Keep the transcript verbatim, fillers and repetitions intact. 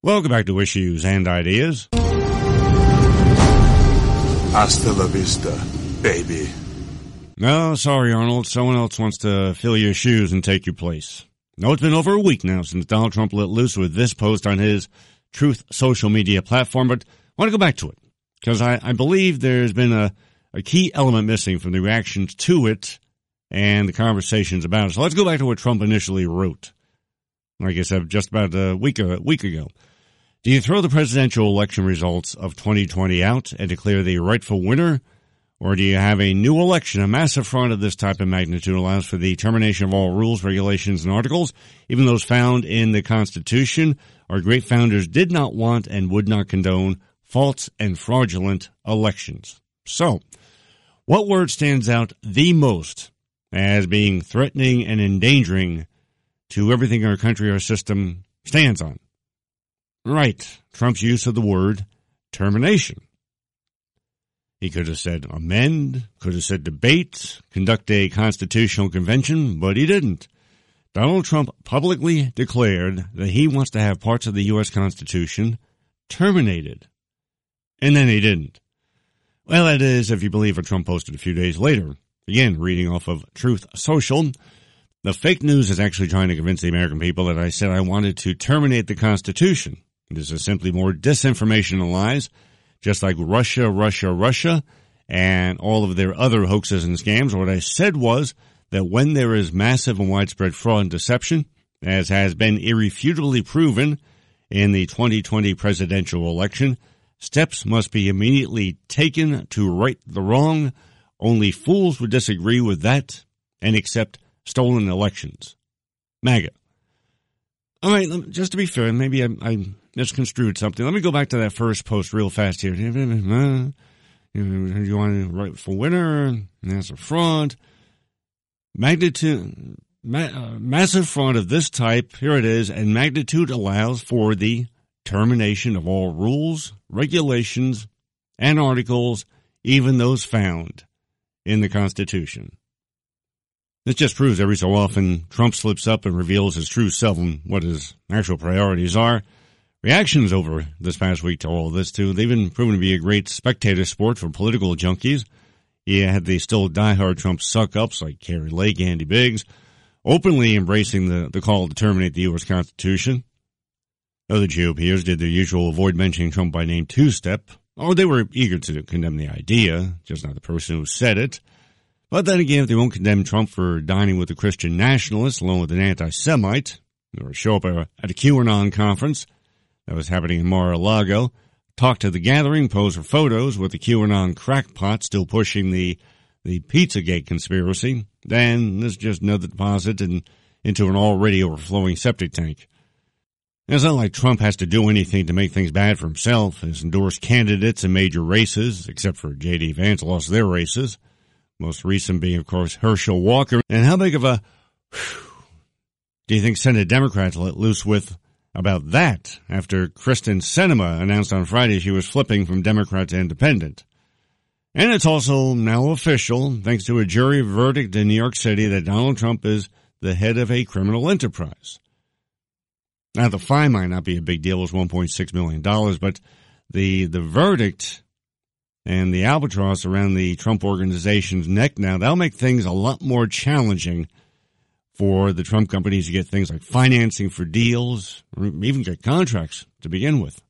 Welcome back to Issues and Ideas. Hasta la vista, baby. No, sorry, Arnold. Someone else wants to fill your shoes and take your place. No, it's been over a week now since Donald Trump let loose with this post on his Truth social media platform, but I want to go back to it because I, I believe there's been a, a key element missing from the reactions to it and the conversations about it. So let's go back to what Trump initially wrote. Like I said, just about a week, a week ago. Do you throw the presidential election results of twenty twenty out and declare the rightful winner? Or do you have a new election? A massive fraud of this type of magnitude allows for the termination of all rules, regulations, and articles, even those found in the Constitution. Our great founders did not want and would not condone false and fraudulent elections. So, what word stands out the most as being threatening and endangering to everything our country, our system stands on? Right, Trump's use of the word termination. He could have said amend, could have said debate, conduct a constitutional convention, but he didn't. Donald Trump publicly declared that he wants to have parts of the U S Constitution terminated. And then he didn't. Well, that is, if you believe what Trump posted a few days later. Again, reading off of Truth Social. The fake news is actually trying to convince the American people that I said I wanted to terminate the Constitution. This is simply more disinformation and lies, just like Russia, Russia, Russia, and all of their other hoaxes and scams. What I said was that when there is massive and widespread fraud and deception, as has been irrefutably proven in the twenty twenty presidential election, steps must be immediately taken to right the wrong. Only fools would disagree with that and accept stolen elections. MAGA. All right, just to be fair, maybe I, I misconstrued something. Let me go back to that first post real fast here. You want to write for winner? That's a fraud. Magnitude, ma- uh, massive fraud of this type. Here it is. And magnitude allows for the termination of all rules, regulations, and articles, even those found in the Constitution. This just proves every so often Trump slips up and reveals his true self and what his actual priorities are. Reactions over this past week to all of this, too. They've been proven to be a great spectator sport for political junkies. You had the still diehard Trump suck-ups like Kari Lake, Andy Biggs, openly embracing the, the call to terminate the U S Constitution. Other GOPers did their usual avoid mentioning Trump by name two-step. Oh, they were eager to condemn the idea, just not the person who said it. But then again, if they won't condemn Trump for dining with a Christian nationalist along with an anti-Semite, or show up at a QAnon conference that was happening in Mar-a-Lago, talk to the gathering, pose for photos with the QAnon crackpot still pushing the, the Pizzagate conspiracy, then this is just another deposit in, into an already overflowing septic tank. It's not like Trump has to do anything to make things bad for himself. His endorsed candidates in major races, except for J D. Vance, lost their races. Most recent being, of course, Herschel Walker. And how big of a whew, do you think Senate Democrats let loose with about that after Kristen Sinema announced on Friday she was flipping from Democrat to independent? And it's also now official, thanks to a jury verdict in New York City, that Donald Trump is the head of a criminal enterprise. Now, the fine might not be a big deal. It was one point six million dollars, but the the verdict and the albatross around the Trump organization's neck now, that'll make things a lot more challenging for the Trump companies to get things like financing for deals, or even get contracts to begin with.